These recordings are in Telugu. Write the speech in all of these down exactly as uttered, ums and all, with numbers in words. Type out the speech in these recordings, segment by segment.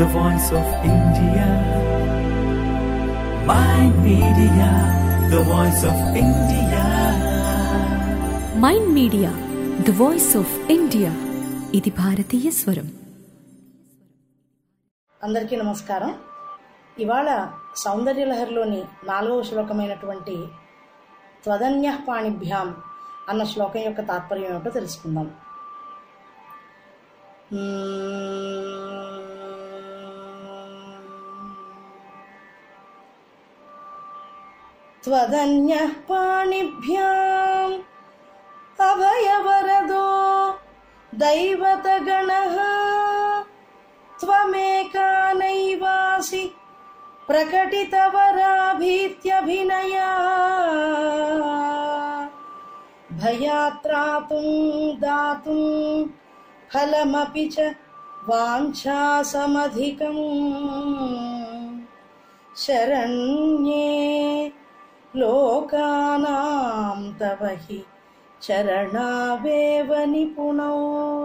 the voice of India. Mind Media, the voice of India. Mind media the voice of India. ఇది భారతీయ స్వరం. అందరికీ నమస్కారం. ఇవాళ సౌందర్యలహరిలోని నాలుగవ శ్లోకమైనటువంటి త్వదన్యః పాణిభ్యాం అన్న శ్లోకం యొక్క తాత్పర్యం ఏమిటో తెలుసుకుందాం. త్వదన్యః పాణిభ్యాం అభయవరదో దైవతగణః త్వమేకా నైవాసి ప్రకటితవరాభీత్యభినయా భయాత్రాతుం దాతుం ఫలమపి చ వాంఛాసమధికం శరణ్యే లోకానాం తవ హి చరణావేవ నిపుణో.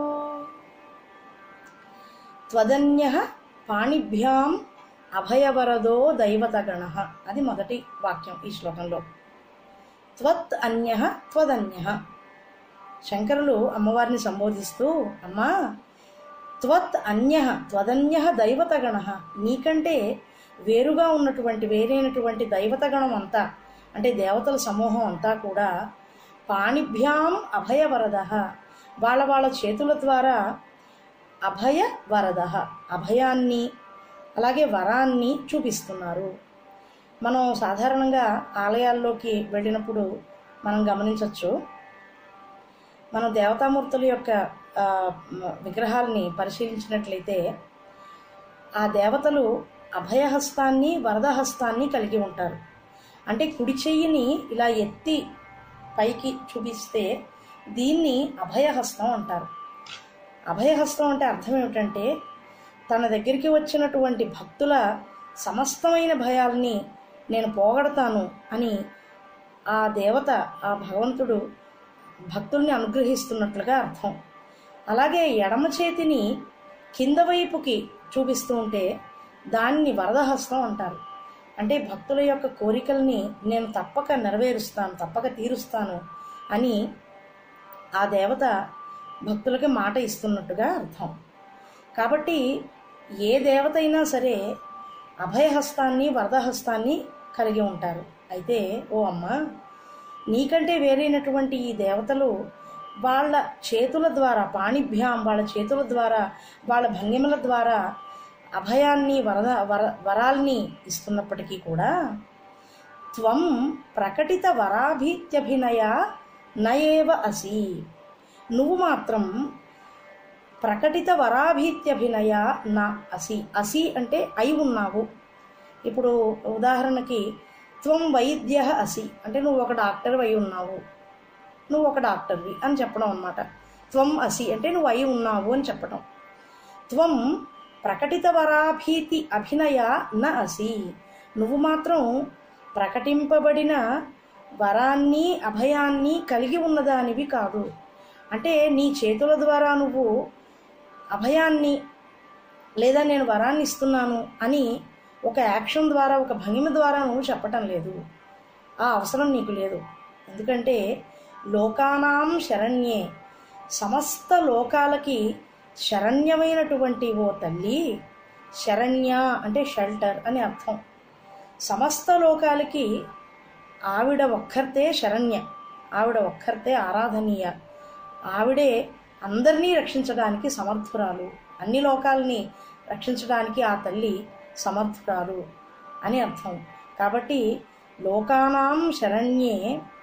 త్వదన్యః పాణిభ్యాం అభయవరదో దైవతగణః అది మొదటి వాక్యం ఈ శ్లోకంలో. త్వత్ అన్యః త్వదన్యః. శంకరులు అమ్మవారిని సంబోధిస్తూ, అమ్మా త్వత్ అన్యః త్వదన్యః దైవతగణః, నీకంటే వేరుగా ఉన్నటువంటి వేరైనటువంటి దైవతగణం అంతా అంటే దేవతల సమూహం అంతా కూడా పాణిభ్యాం అభయవరదః వాళ్ళ వాళ్ళ చేతుల ద్వారా అభయ వరద అభయాన్ని అలాగే వరాన్ని చూపిస్తున్నారు. మనం సాధారణంగా ఆలయాల్లోకి వెళ్ళినప్పుడు మనం గమనించవచ్చు, మనం దేవతామూర్తుల యొక్క విగ్రహాలని పరిశీలించినట్లయితే ఆ దేవతలు అభయహస్తాన్ని వరదహస్తాన్ని కలిగి ఉంటారు. అంటే కుడి చెయ్యిని ఇలా ఎత్తి పైకి చూపిస్తే దీన్ని అభయహస్తం అంటారు. అభయహస్తం అంటే అర్థం ఏమిటంటే తన దగ్గరికి వచ్చినటువంటి భక్తుల సమస్తమైన భయాల్ని నేను పోగొడతాను అని ఆ దేవత ఆ భగవంతుడు భక్తుల్ని అనుగ్రహిస్తున్నట్లుగా అర్థం. అలాగే ఎడమ చేతిని కింద వైపుకి చూపిస్తూ ఉంటే దాన్ని వరదహస్తం అంటారు. అంటే భక్తుల యొక్క కోరికల్ని నేను తప్పక నెరవేరుస్తాను, తప్పక తీరుస్తాను అని ఆ దేవత భక్తులకి మాట ఇస్తున్నట్టుగా అర్థం. కాబట్టి ఏ దేవత అయినా సరే అభయహస్తాన్ని వరదహస్తాన్ని కలిగి ఉంటారు. అయితే ఓ అమ్మ, నీకంటే వేరైనటువంటి ఈ దేవతలు వాళ్ళ చేతుల ద్వారా పాణిభ్యాం వాళ్ళ చేతుల ద్వారా వాళ్ళ భంగిమల ద్వారా అభయాన్ని వరద వర వరాల్ని ఇస్తున్నప్పటికీ కూడా త్వం ప్రకటిత వరాభీత్యభినయ నయేవ అసి, నువ్వు మాత్రం ప్రకటిత వరాభీత్యభినయ నా అసి. అసి అంటే అయి ఉన్నావు. ఇప్పుడు ఉదాహరణకి త్వం వైద్య అసి అంటే నువ్వు ఒక డాక్టర్ అయి ఉన్నావు, నువ్వు ఒక డాక్టర్వి అని చెప్పడం అన్నమాట. త్వం అసి అంటే నువ్వు అయి ఉన్నావు అని చెప్పడం. త్వం ప్రకటిత వరాభీతి అభినయ న అసి, నువ్వు మాత్రం ప్రకటింపబడిన వరాన్ని అభయాన్ని కలిగి ఉన్నదానివి కాదు. అంటే నీ చేతుల ద్వారా నువ్వు అభయాన్ని లేదా నేను వరాన్ని ఇస్తున్నాను అని ఒక యాక్షన్ ద్వారా ఒక భంగిమ ద్వారా నువ్వు చెప్పటం లేదు. ఆ అవసరం నీకు లేదు. ఎందుకంటే లోకానాం శరణ్యే, సమస్త లోకాలకి శరణ్యమైనటువంటి ఓ తల్లి. శరణ్య అంటే షెల్టర్ అని అర్థం. సమస్త లోకాలకి ఆవిడ ఒక్కర్తే శరణ్య, ఆవిడ ఒక్కర్తే ఆరాధనీయ, ఆవిడే అందరినీ రక్షించడానికి సమర్థురాలు, అన్ని లోకాలని రక్షించడానికి ఆ తల్లి సమర్థురాలు అని అర్థం. కాబట్టి లోకానాం శరణ్యే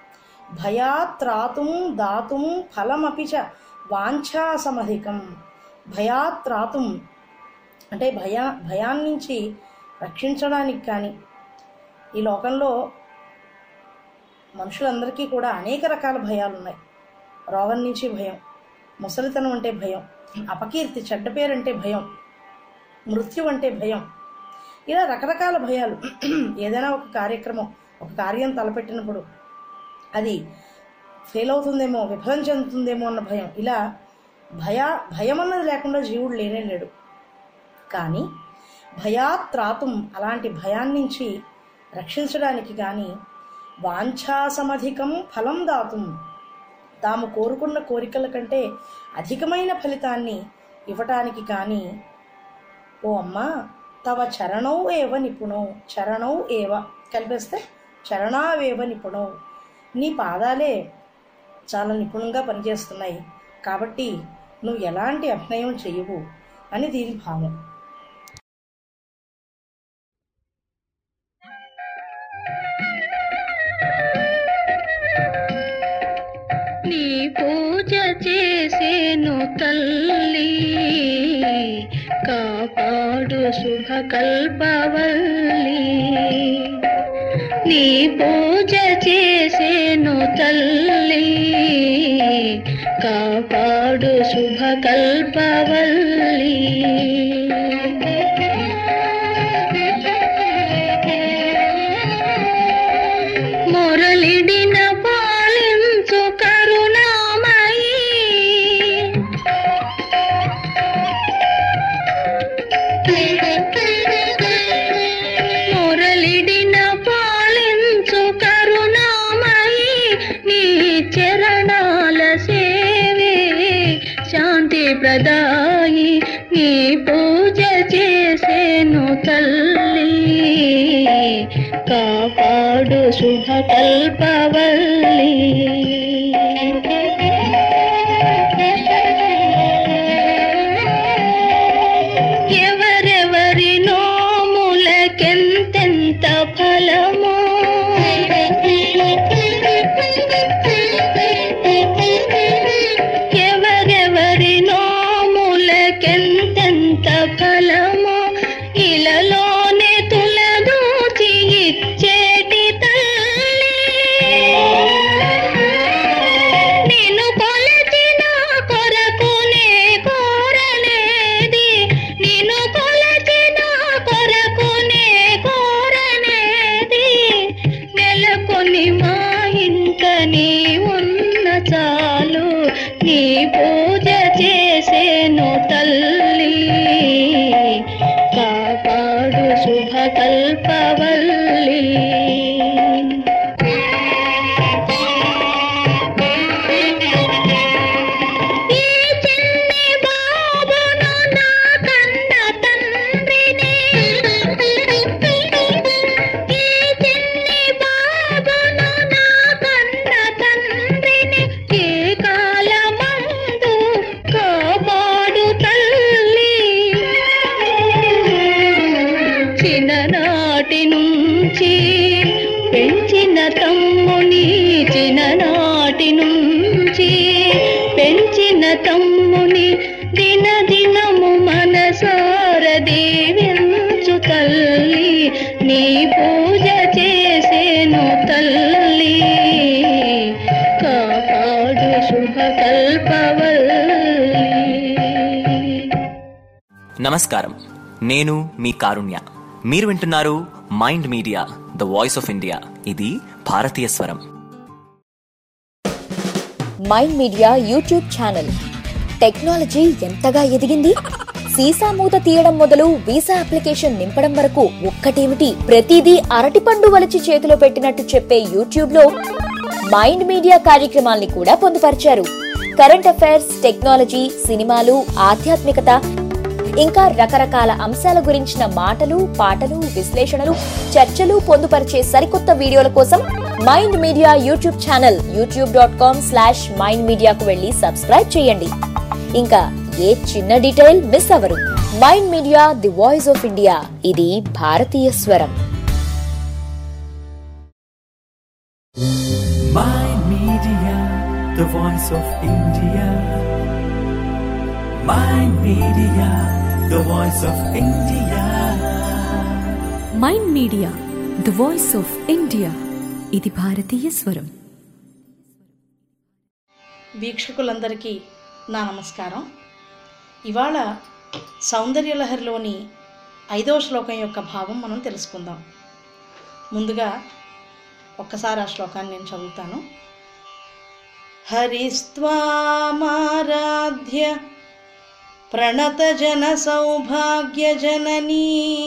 భయాత్రాతుం దాతుం ఫలమపి చ వాంఛాసమధికం. భయాత్రాతుం అంటే భయా భయాన్నించి రక్షించడానికి కానీ, ఈ లోకంలో మనుషులందరికీ కూడా అనేక రకాల భయాలు ఉన్నాయి. రోగం నుంచి భయం, ముసలితనం అంటే భయం, అపకీర్తి చెడ్డ పేరంటే భయం, మృత్యు అంటే భయం, ఇలా రకరకాల భయాలు. ఏదైనా ఒక కార్యక్రమం ఒక కార్యం తలపెట్టినప్పుడు అది ఫెయిల్ అవుతుందేమో, విఫలం చెందుతుందేమో అన్న భయం. ఇలా భయ భయం అన్నది లేకుండా జీవుడు లేనే లేడు. కానీ భయాత్రాతుం అలాంటి భయాన్నించి రక్షించడానికి కానీ వాంఛాసమధికం ఫలం దాతుం తాము కోరుకున్న కోరికల కంటే అధికమైన ఫలితాన్ని ఇవ్వటానికి కానీ ఓ అమ్మా తవ చరణౌ ఏవ నిపుణౌ చరణౌ ఏవ కలిపేస్తే చరణావేవ నిపుణౌ నీ పాదాలే చాలా నిపుణంగా పనిచేస్తున్నాయి కాబట్టి నువ్వు ఎలాంటి అభినయం చెయ్యవు అని దీని భావం. నీ పూజ చేసేను తల్లి కాపాడు శుభకల్పవల్లి. నీ పూజ చేసేను తల్లి కాపాడు శుభకల్పవల్లి. మురళిడిన పాలించు కరుణామయీ మురళిడిన పాలించు కరుణామయీ నీ చరణాల సేవే శాంతి ప్రదాయి. నీ పూజ చేసేను తల్లి కాపాడు శుభకల్పవల్లి. ఎవరెవరి నోములకెంతెంత ఫలమో ఎవరెవరి నోములకెంతెంత ఫలమో ఇలలోనే తులదూచి ఇచ్చేటి తల్లి. నిన్ను కొలచిన కొరకునే కోరనేది నిన్ను కొలచిన కొరకునే కోరనేది నెలకొని మా ఇంట నీ ఉన్న చాలు. నీ పూజ చేసేను తల్లి కాపాడు శుభకల్పవల్లి. ఈ చిన్ని బాబును నా కన్న తండ్రిని ఈ చిన్ని బాబును నా కన్న తండ్రిని ఏ కాలమందు కాపాడు తల్లి. చిన్ననాటి నుంచి పెంచిన తమ్ముని చిన్ననాటి నుంచి పెంచిన తమ్ముని దినదినము మనసార దీవించు తల్లి. నీ పూజ చేసేను తల్లి కాపాడు శుభకల్పవల్లి. నమస్కారం, నేను మీ కారుణ్య. మీరు వింటున్నారు mind media the voice of India. ఇది భారతీయ స్వరం. Mind media YouTube channel technology ఎంతగా ఎదిగింది. సీసా మూత తీయడం మొదలు వీసా అప్లికేషన్ నింపడం వరకు ఒక్కటేమిటి ప్రతిదీ అరటిపండు వలిచి చేతిలో పెట్టినట్టు చెప్పే యూట్యూబ్ లో మైండ్ మీడియా కార్యక్రమాల్ని కూడా పొందుపరిచారు. కరెంట్ అఫైర్స్, టెక్నాలజీ, సినిమాలు, ఆధ్యాత్మికత, ఇంకా రకరకాల అంశాల గురించిన మాటలు, పాటలు, విశ్లేషణలు, చర్చలు పొందుపరిచే సరికొత్త వీడియోల కోసం mind media YouTube channel YouTube dot com slash mind మీడియాకు వెళ్లి సబ్స్క్రైబ్ చేయండి. ఇంకా ఏ చిన్న డీటెయిల్ మిస్ అవ్వరు. Mind media the voice of India. ఇది భారతీయ స్వరం. Mind Media, the voice of India. Mind Media, the voice of India. Mind media the voice of India. ఇది భారతీయ స్వరం. వీక్షకులందరికీ నా నమస్కారం. ఇవాళ సౌందర్యలహరిలోని ఐదవ శ్లోకం యొక్క భావం మనం తెలుసుకుందాం. ముందుగా ఒక్కసారి ఆ శ్లోకాన్ని నేను చదువుతాను. హరిస్త్వామారాధ్య ప్రణతజన సౌభాగ్యజననీ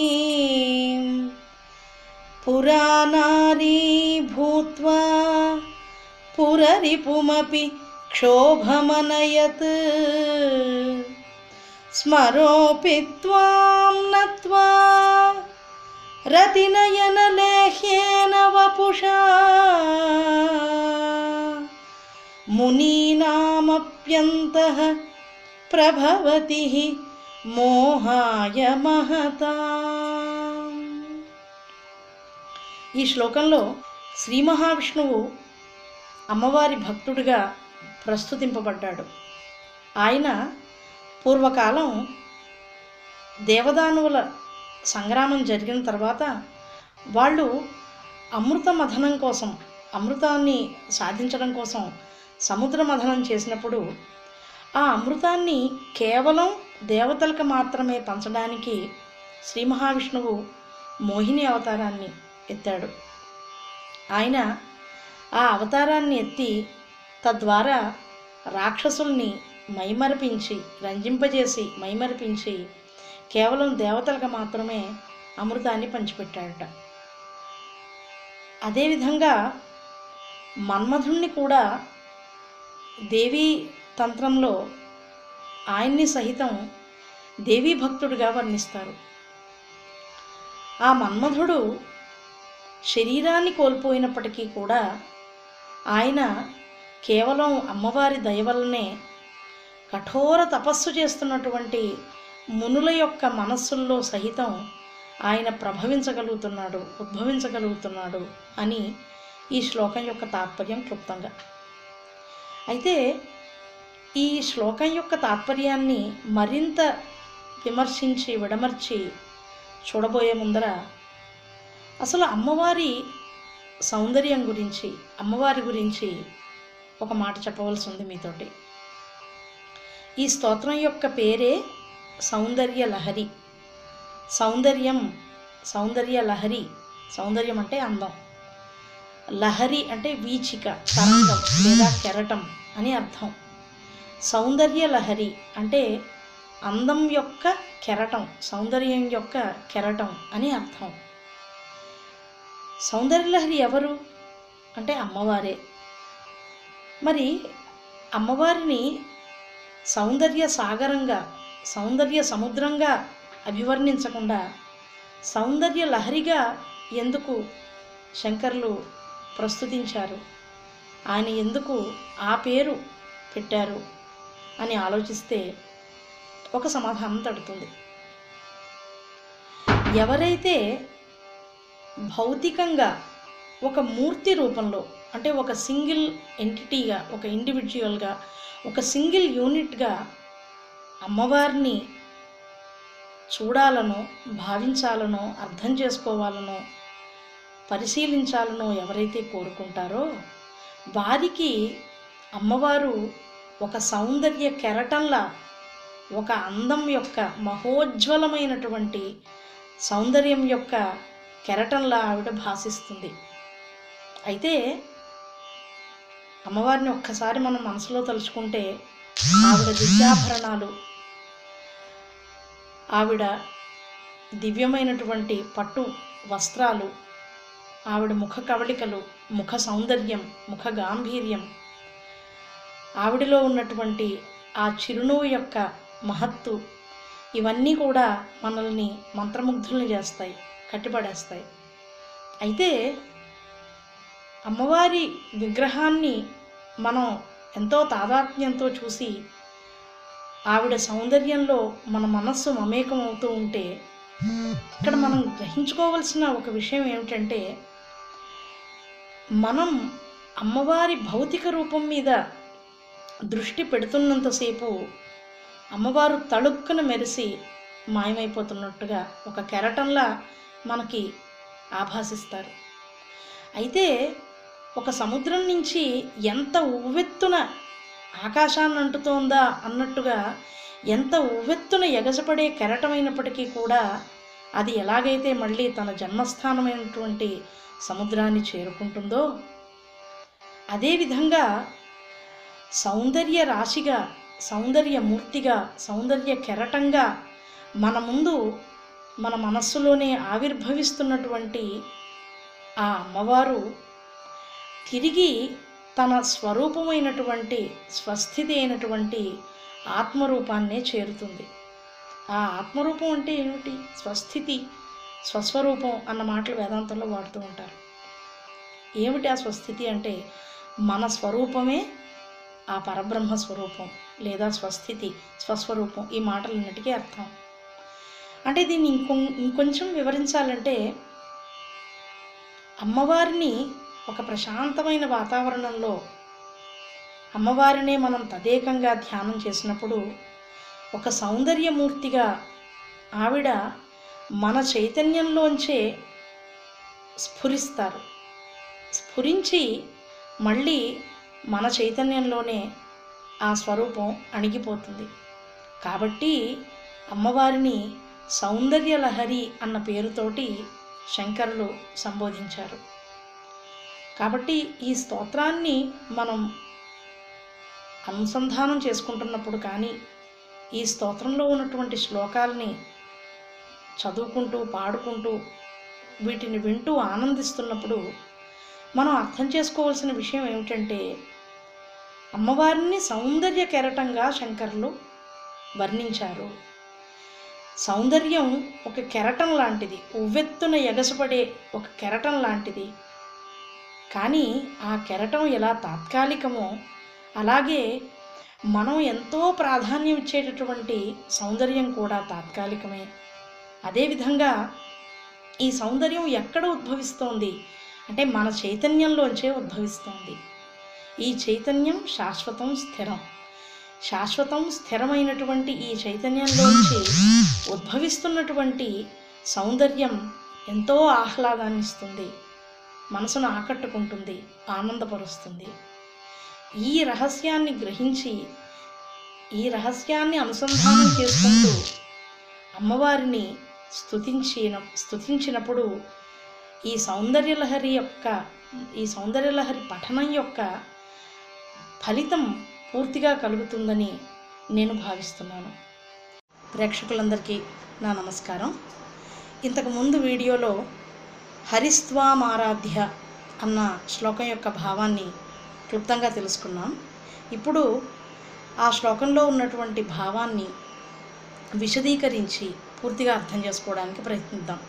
పురానారీ భూత్వా పురరిపుమపి క్షోభమనయత్ స్మరోపి త్వాం నత్వా రతినయనలేహ్యేన వపుషా మునీనామప్యంతః ప్రభవతి మోహాయ మహతా. ఈ శ్లోకంలో శ్రీ మహావిష్ణువు అమ్మవారి భక్తుడిగా ప్రస్తుతింపబడ్డాడు. ఆయన పూర్వకాలం దేవదానవుల సంగ్రామం జరిగిన తర్వాత వాళ్ళు అమృత మథనం కోసం, అమృతాన్ని సాధించడం కోసం సముద్ర మథనం చేసినప్పుడు ఆ అమృతాన్ని కేవలం దేవతలకు మాత్రమే పంచడానికి శ్రీ మహావిష్ణువు మోహిని అవతారాన్ని ఎత్తాడు. ఆయన ఆ అవతారాన్ని ఎత్తి తద్వారా రాక్షసుల్ని మైమరిపించి, రంజింపజేసి మైమరిపించి కేవలం దేవతలకు మాత్రమే అమృతాన్ని పంచిపెట్టాడట. అదేవిధంగా మన్మధుణ్ణి కూడా దేవీ తంత్రంలో ఆయన్ని సహితం దేవీ భక్తుడిగా వర్ణిస్తారు. ఆ మన్మధుడు శరీరాన్ని కోల్పోయినప్పటికీ కూడా ఆయన కేవలం అమ్మవారి దయ వల్లనే కఠోర తపస్సు చేస్తున్నటువంటి మునుల యొక్క మనస్సుల్లో సహితం ఆయన ప్రభవించగలుగుతున్నాడు, ఉద్భవించగలుగుతున్నాడు అని ఈ శ్లోకం యొక్క తాత్పర్యం క్లుప్తంగా. అయితే ఈ శ్లోకం యొక్క తాత్పర్యాన్ని మరింత విమర్శించి విడమర్చి చూడబోయే ముందర అసలు అమ్మవారి సౌందర్యం గురించి, అమ్మవారి గురించి ఒక మాట చెప్పవలసి ఉంది మీతోటి. ఈ స్తోత్రం యొక్క పేరే సౌందర్య లహరి. సౌందర్యం, సౌందర్య లహరి. సౌందర్యం అంటే అందం, లహరి అంటే వీచిక, తరంగం లేదా కెరటం అని అర్థం. సౌందర్య లహరి అంటే అందం యొక్క కెరటం, సౌందర్యం యొక్క కెరటం అని అర్థం. సౌందర్యలహరి ఎవరు అంటే అమ్మవారే. మరి అమ్మవారిని సౌందర్య సాగరంగా, సౌందర్య సముద్రంగా అభివర్ణించకుండా సౌందర్య లహరిగా ఎందుకు శంకరులు ప్రస్తుతించారు, ఆయన ఎందుకు ఆ పేరు పెట్టారు అని ఆలోచిస్తే ఒక సమాధానం తడుతుంది. ఎవరైతే భౌతికంగా ఒక మూర్తి రూపంలో, అంటే ఒక సింగిల్ ఎంటిటీగా, ఒక ఇండివిజువల్గా, ఒక సింగిల్ యూనిట్గా అమ్మవారిని చూడాలనో, భావించాలనో, అర్థం చేసుకోవాలనో, పరిశీలించాలనో ఎవరైతే కోరుకుంటారో వారికి అమ్మవారు ఒక సౌందర్య కెరటంలా, ఒక అందం యొక్క మహోజ్వలమైనటువంటి సౌందర్యం యొక్క కెరటంలా ఆవిడ భాసిస్తుంది. అయితే అమ్మవారిని ఒక్కసారి మనం మనసులో తలుచుకుంటే ఆవిడ దివ్యాభరణాలు, ఆవిడ దివ్యమైనటువంటి పట్టు వస్త్రాలు, ఆవిడ ముఖ కవళికలు, ముఖ సౌందర్యం, ముఖ గాంభీర్యం, ఆవిడలో ఉన్నటువంటి ఆ చిరునవ్వు యొక్క మహత్తు, ఇవన్నీ కూడా మనల్ని మంత్రముగ్ధుల్ని చేస్తాయి, కట్టిపడేస్తాయి. అయితే అమ్మవారి విగ్రహాన్ని మనం ఎంతో తాదాత్మ్యంతో చూసి ఆవిడ సౌందర్యంలో మన మనస్సు మమేకం అవుతూ ఉంటే ఇక్కడ మనం గ్రహించుకోవలసిన ఒక విషయం ఏమిటంటే, మనం అమ్మవారి భౌతిక రూపం మీద దృష్టి పెడుతున్నంతసేపు అమ్మవారు తళుక్కున మెరిసి మాయమైపోతున్నట్టుగా ఒక కెరటంలా మనకి ఆభాసిస్తారు. అయితే ఒక సముద్రం నుంచి ఎంత ఉవ్వెత్తున ఆకాశాన్ని అంటుతోందా అన్నట్టుగా ఎంత ఉవ్వెత్తున ఎగసపడే కెరటమైనప్పటికీ కూడా అది ఎలాగైతే మళ్ళీ తన జన్మస్థానమైనటువంటి సముద్రాన్ని చేరుకుంటుందో అదేవిధంగా సౌందర్య రాశిగా, సౌందర్యమూర్తిగా, సౌందర్య కెరటంగా మన ముందు మన మనస్సులోనే ఆవిర్భవిస్తున్నటువంటి ఆ అమ్మవారు తిరిగి తన స్వరూపమైనటువంటి స్వస్థితి అయినటువంటి ఆత్మరూపాన్నే చేరుతుంది. ఆ ఆత్మరూపం అంటే ఏమిటి? స్వస్థితి, స్వస్వరూపం అన్న మాటలు వేదాంతంలో వాడుతూ ఉంటారు. ఏమిటి ఆ స్వస్థితి అంటే మన స్వరూపమే ఆ పరబ్రహ్మ స్వరూపం లేదా స్వస్థితి, స్వస్వరూపం. ఈ మాటలన్నిటికీ అర్థం. అంటే దీన్ని ఇంకొ ఇంకొంచెం వివరించాలంటే అమ్మవారిని ఒక ప్రశాంతమైన వాతావరణంలో అమ్మవారినే మనం తదేకంగా ధ్యానం చేసినప్పుడు ఒక సౌందర్యమూర్తిగా ఆవిడ మన చైతన్యంలోంచే స్ఫురిస్తారు. స్ఫురించి మళ్ళీ మన చైతన్యంలోనే ఆ స్వరూపం అణిగిపోతుంది. కాబట్టి అమ్మవారిని సౌందర్యలహరి అన్న పేరుతోటి శంకరులు సంబోధించారు. కాబట్టి ఈ స్తోత్రాన్ని మనం అనుసంధానం చేసుకుంటున్నప్పుడు కానీ, ఈ స్తోత్రంలో ఉన్నటువంటి శ్లోకాలని చదువుకుంటూ పాడుకుంటూ వీటిని వింటూ ఆనందిస్తున్నప్పుడు మనం అర్థం చేసుకోవాల్సిన విషయం ఏమిటంటే అమ్మవారిని సౌందర్య కెరటంగా శంకరులు వర్ణించారు. సౌందర్యం ఒక కెరటం లాంటిది, ఉవ్వెత్తున ఎగసపడే ఒక కెరటం లాంటిది. కానీ ఆ కెరటం ఎలా తాత్కాలికమో అలాగే మనం ఎంతో ప్రాధాన్యం ఇచ్చేటటువంటి సౌందర్యం కూడా తాత్కాలికమే. అదేవిధంగా ఈ సౌందర్యం ఎక్కడ ఉద్భవిస్తోంది అంటే మన చైతన్యంలోంచే ఉద్భవిస్తోంది. ఈ చైతన్యం శాశ్వతం, స్థిరం. శాశ్వతం స్థిరమైనటువంటి ఈ చైతన్యంలోంచి ఉద్భవిస్తున్నటువంటి సౌందర్యం ఎంతో ఆహ్లాదాన్ని ఇస్తుంది, మనసును ఆకట్టుకుంటుంది, ఆనందపరుస్తుంది. ఈ రహస్యాన్ని గ్రహించి ఈ రహస్యాన్ని అనుసంధానం చేసుకుంటూ అమ్మవారిని స్తుతించిన స్తుతించినప్పుడు ఈ సౌందర్యలహరి యొక్క ఈ సౌందర్యలహరి పఠనం యొక్క ఫలితం పూర్తిగా కలుగుతుందని నేను భావిస్తున్నాను. ప్రేక్షకులందరికీ నా నమస్కారం. ఇంతకుముందు వీడియోలో హరిస్త్వామారాధ్య అన్న శ్లోకం యొక్క భావాన్ని క్లుప్తంగా తెలుసుకున్నాం. ఇప్పుడు ఆ శ్లోకంలో ఉన్నటువంటి భావాన్ని విశదీకరించి పూర్తిగా అర్థం చేసుకోవడానికి ప్రయత్నిద్దాం.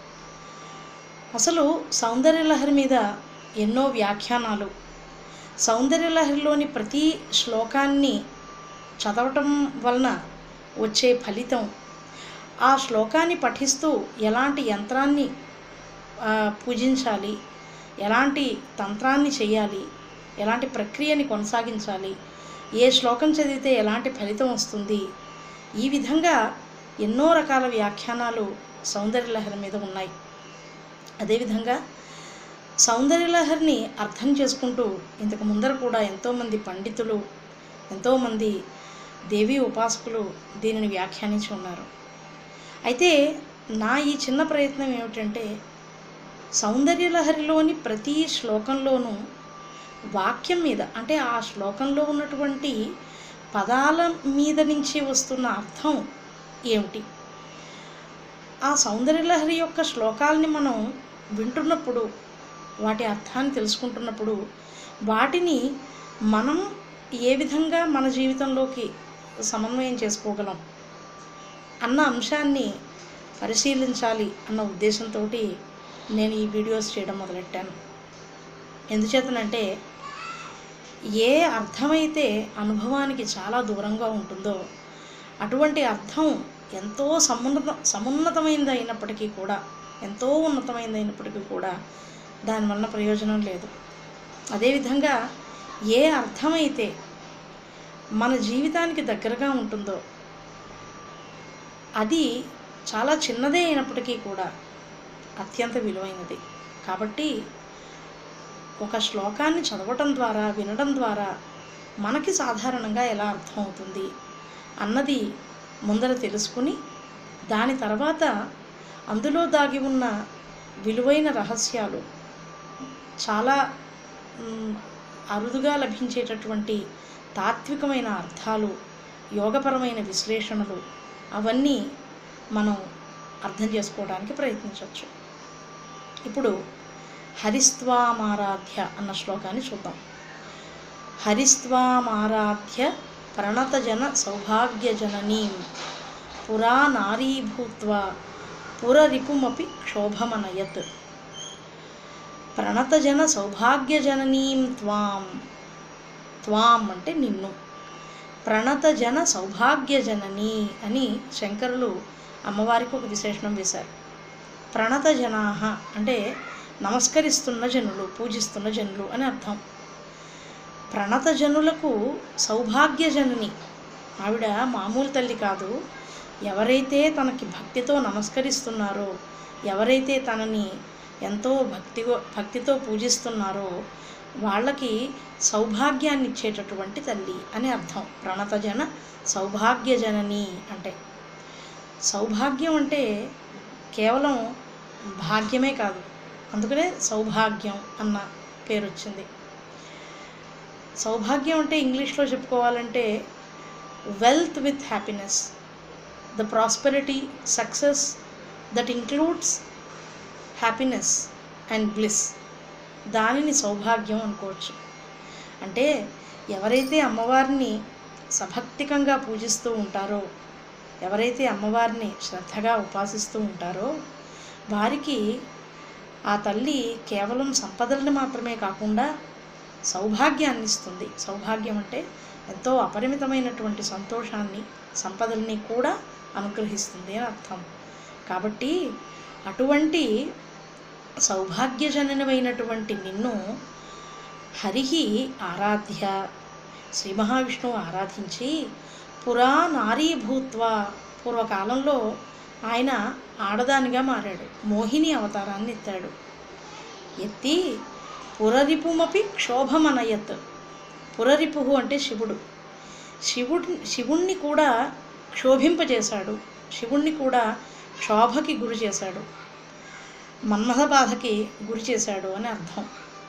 అసలు సౌందర్యలహరి మీద ఎన్నో వ్యాఖ్యానాలు, సౌందర్యలహరిలోని ప్రతి శ్లోకాన్ని చదవటం వలన వచ్చే ఫలితం, ఆ శ్లోకాన్ని పఠిస్తూ ఎలాంటి యంత్రాన్ని పూజించాలి, ఎలాంటి తంత్రాన్ని చేయాలి, ఎలాంటి ప్రక్రియని కొనసాగించాలి, ఏ శ్లోకం చదివితే ఎలాంటి ఫలితం వస్తుంది, ఈ విధంగా ఎన్నో రకాల వ్యాఖ్యానాలు సౌందర్యలహరి మీద ఉన్నాయి. అదేవిధంగా సౌందర్యలహరిని అర్థం చేసుకుంటూ ఇంతకు ముందర కూడా ఎంతోమంది పండితులు, ఎంతోమంది దేవీ ఉపాసకులు దీనిని వ్యాఖ్యానించి ఉన్నారు. అయితే నా ఈ చిన్న ప్రయత్నం ఏమిటంటే సౌందర్యలహరిలోని ప్రతి శ్లోకంలోనూ వాక్యం మీద, అంటే ఆ శ్లోకంలో ఉన్నటువంటి పదాల మీద నుంచి వస్తున్న అర్థం ఏమిటి, ఆ సౌందర్యలహరి యొక్క శ్లోకాలని మనం వింటున్నప్పుడు, వాటి అర్థాన్ని తెలుసుకుంటున్నప్పుడు వాటిని మనం ఏ విధంగా మన జీవితంలోకి సమన్వయం చేసుకోగలం అన్న అంశాన్ని పరిశీలించాలి అన్న ఉద్దేశంతో నేను ఈ వీడియోస్ చేయడం మొదలెట్టాను. ఎందుచేతనంటే ఏ అర్థమైతే అనుభవానికి చాలా దూరంగా ఉంటుందో అటువంటి అర్థం ఎంతో సమున్నత సమున్నతమైనది అయినప్పటికీ కూడా, ఎంతో ఉన్నతమైనది అయినప్పటికీ కూడా దానివల్ల ప్రయోజనం లేదు. అదేవిధంగా ఏ అర్థమైతే మన జీవితానికి దగ్గరగా ఉంటుందో అది చాలా చిన్నదే అయినప్పటికీ కూడా అత్యంత విలువైనది. కాబట్టి ఒక శ్లోకాన్ని చదవటం ద్వారా, వినడం ద్వారా మనకి సాధారణంగా ఎలా అర్థం అవుతుంది అన్నది ముందర తెలుసుకుని, దాని తర్వాత అందులో దాగి ఉన్న విలువైన రహస్యాలు, చాలా అరుదుగా లభించేటటువంటి తాత్వికమైన అర్థాలు యోగపరమైన విశ్లేషణలు అవన్నీ మనం అర్థం చేసుకోవడానికి ప్రయత్నించవచ్చు. ఇప్పుడు హరిస్త్వామారాధ్య అన్న శ్లోకాన్ని చూద్దాం. హరిస్త్వామారాధ్య ప్రణతజన సౌభాగ్యజననీం పురా నారీభూత్వా పురరిపుమపి క్షోభమనయత్. ప్రణతజన సౌభాగ్యజననీం త్వాం, త్వాం అంటే నిన్ను, ప్రణతజన సౌభాగ్యజనని అని శంకరులు అమ్మవారికి ఒక విశేషణం వేశారు. ప్రణత జనాహ అంటే నమస్కరిస్తున్న జనులు, పూజిస్తున్న జనులు అని అర్థం. ప్రణత జనులకు సౌభాగ్యజనని, ఆవిడ మామూలు తల్లి కాదు. ఎవరైతే తనకి భక్తితో నమస్కరిస్తున్నారో, ఎవరైతే తనని ఎంతో భక్తి భక్తితో పూజిస్తున్నారో వాళ్ళకి సౌభాగ్యాన్ని ఇచ్చేటటువంటి తల్లి అని అర్థం. ప్రణతజన సౌభాగ్యజనని అంటే సౌభాగ్యం అంటే కేవలం భాగ్యమే కాదు, అందుకనే సౌభాగ్యం అన్న పేరు వచ్చింది. సౌభాగ్యం అంటే ఇంగ్లీష్లో చెప్పుకోవాలంటే wealth with happiness, the prosperity, success that includes happiness and bliss, దానిని సౌభాగ్యం అనుకోవచ్చు. అంటే ఎవరైతే అమ్మవారిని సభక్తికంగా పూజిస్తూ ఉంటారో, ఎవరైతే అమ్మవారిని శ్రద్ధగా ఉపాసిస్తూ ఉంటారో వారికి ఆ తల్లి కేవలం సంపదలను మాత్రమే కాకుండా సౌభాగ్యాన్ని ఇస్తుంది. సౌభాగ్యం అంటే ఎంతో అపరిమితమైనటువంటి సంతోషాన్ని, సంపదల్ని కూడా అనుగ్రహిస్తుంది అని అర్థం. కాబట్టి అటువంటి సౌభాగ్యజననమైనటువంటి నిన్ను హరిహి ఆరాధ్య, శ్రీ మహావిష్ణువు ఆరాధించి పురా నారీభూత్వ, పూర్వకాలంలో ఆయన ఆడదానిగా మారాడు, మోహిని అవతారాన్ని ఎత్తాడు. ఎత్తి పురరిపుమపి క్షోభమనయత్, పురరిపుహు అంటే శివుడు, శివుడి శివుణ్ణి కూడా క్షోభింపజేశాడు, శివుణ్ణి కూడా క్షోభకి గురి చేశాడు, మన్మథ బాధకి గురి చేశాడు అని అర్థం.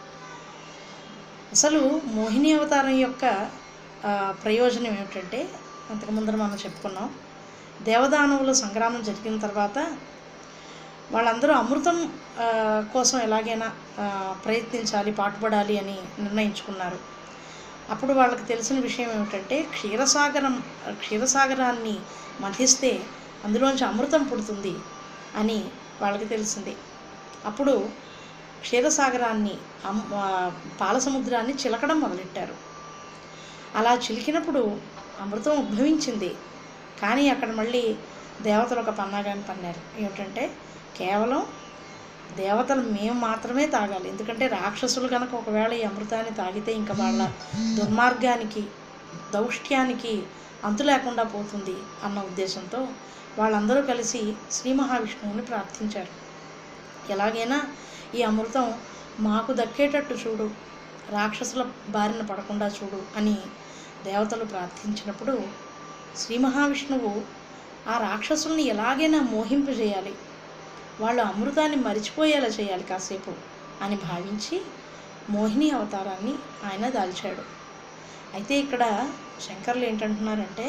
అసలు మోహిని అవతారం యొక్క ప్రయోజనం ఏమిటంటే, అంతకుముందర మనం చెప్పుకున్నాం, దేవదానవుల సంగ్రామం జరిగిన తర్వాత వాళ్ళందరూ అమృతం కోసం ఎలాగైనా ప్రయత్నించాలి, పాటుపడాలి అని నిర్ణయించుకున్నారు. అప్పుడు వాళ్ళకి తెలిసిన విషయం ఏమిటంటే క్షీరసాగరం క్షీరసాగరాన్ని మథిస్తే అందులోంచి అమృతం పుడుతుంది అని వాళ్ళకి తెలిసింది. అప్పుడు క్షీరసాగరాన్ని, పాల సముద్రాన్ని చిలకడం మొదలెట్టారు. అలా చిలికినప్పుడు అమృతం ఉద్భవించింది. కానీ అక్కడ మళ్ళీ దేవతలు ఒక పన్నాగాన్ని పన్నారు. ఏమిటంటే కేవలం దేవతలు మేము మాత్రమే తాగాలి, ఎందుకంటే రాక్షసులు కనుక ఒకవేళ ఈ అమృతాన్ని తాగితే ఇంకా వాళ్ళ దుర్మార్గానికి, దౌష్ట్యానికి అంతు లేకుండా పోతుంది అన్న ఉద్దేశంతో వాళ్ళందరూ కలిసి శ్రీ మహావిష్ణువుని ప్రార్థించారు. ఎలాగైనా ఈ అమృతం మాకు దక్కేటట్టు చూడు, రాక్షసుల బారిన పడకుండా చూడు అని దేవతలు ప్రార్థించినప్పుడు శ్రీ మహావిష్ణువు ఆ రాక్షసుల్ని ఎలాగైనా మోహింపజేయాలి, వాళ్ళు అమృతాన్ని మరిచిపోయేలా చేయాలి కాసేపు అని భావించి మోహిని అవతారాన్ని ఆయన దాల్చాడు. అయితే ఇక్కడ శంకర్లు ఏంటంటున్నారంటే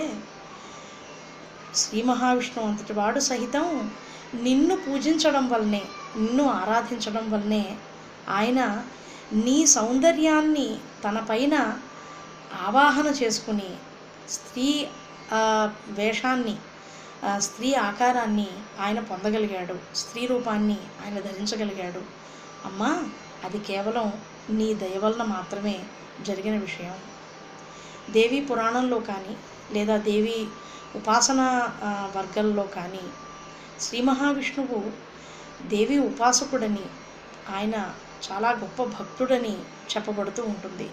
శ్రీ మహావిష్ణువు అంతటి వాడు సహితం నిన్ను పూజించడం వల్లనే, నిన్ను ఆరాధించడం వల్లనే ఆయన నీ సౌందర్యాన్ని తన పైన ఆవాహన చేసుకుని స్త్రీ వేషాన్ని, స్త్రీ ఆకారాన్ని ఆయన పొందగలిగాడు, స్త్రీ రూపాన్ని ఆయన ధరించగలిగాడు. అమ్మా, అది కేవలం నీ దయ వలన మాత్రమే జరిగిన విషయం. దేవి పురాణంలో కానీ లేదా దేవి ఉపాసన వర్గాల్లో కానీ శ్రీ మహావిష్ణువు దేవి ఉపాసకుడని, ఆయన చాలా గొప్ప భక్తుడని చెప్పబడుతూ ఉంటుంది.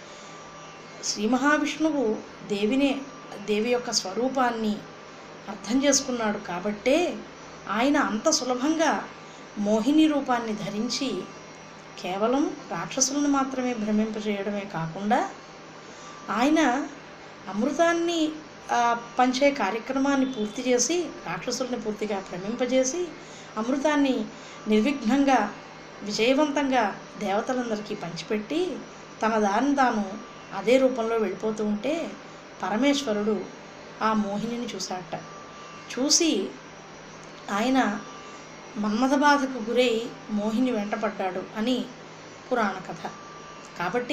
శ్రీ మహావిష్ణువు దేవినే, దేవి యొక్క స్వరూపాన్ని అర్థం చేసుకున్నాడు కాబట్టే ఆయన అంత సులభంగా మోహిని రూపాన్ని ధరించి కేవలం రాక్షసులను మాత్రమే భ్రమింపజేయడమే కాకుండా ఆయన అమృతాన్ని పంచే కార్యక్రమాన్ని పూర్తి చేసి రాక్షసుల్ని పూర్తిగా భ్రమింపజేసి అమృతాన్ని నిర్విఘ్నంగా విజయవంతంగా దేవతలందరికీ పంచిపెట్టి తన దాన్ని తాను అదే రూపంలో వెళ్ళిపోతూ ఉంటే పరమేశ్వరుడు ఆ మోహినిని చూశాట. చూసి ఆయన మన్మథ బాధకు గురై మోహిని వెంటపడ్డాడు అని పురాణ కథ. కాబట్టి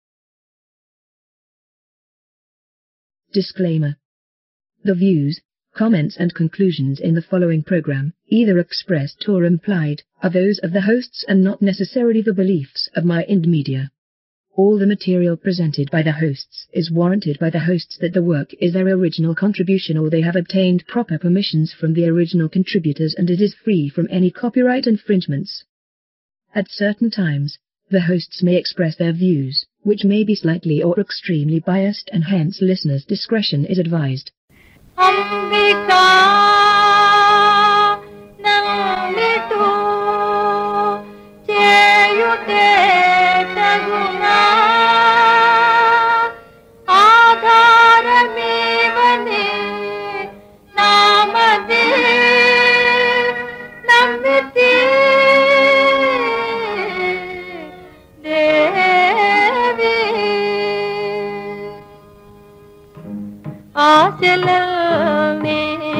Disclaimer. The views, comments and conclusions in the following program, either expressed or implied, are those of the hosts and not necessarily the beliefs of Mind Media. All the material presented by the hosts is warranted by the hosts that the work is their original contribution or they have obtained proper permissions from the original contributors and it is free from any copyright infringements. At certain times, the hosts may express their views, which may be slightly or extremely biased and hence listeners' discretion is advised. Ambika namitu cheyute taguna aadharamevane namade namiti ఆశలనే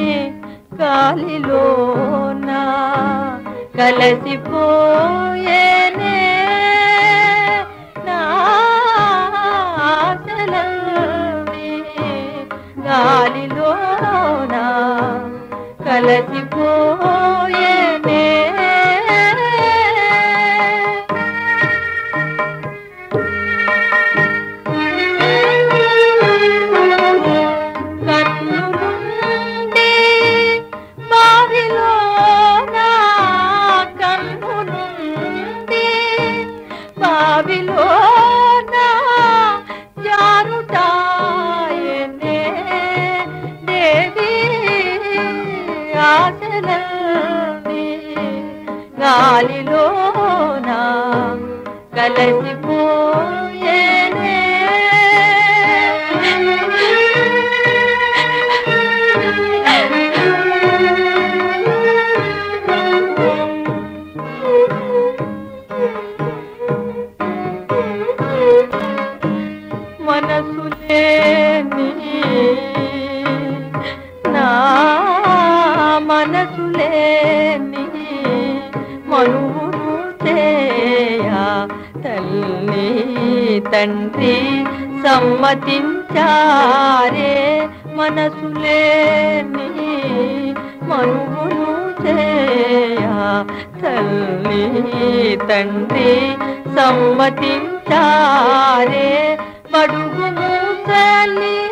గాలిలోన కలసిపోయేనే నా ఆశలనే గాలిలోన కలసిపోయేనే గాలిలోన కలసిపోయేనే మనసులేని నా మనసులేని మనువును చేయ తల్లి తండ్రి సమ్మతించారే మనసులేని మనువును చేయ తల్లి తండ్రి సమ్మతించారే బడుగు మూసలి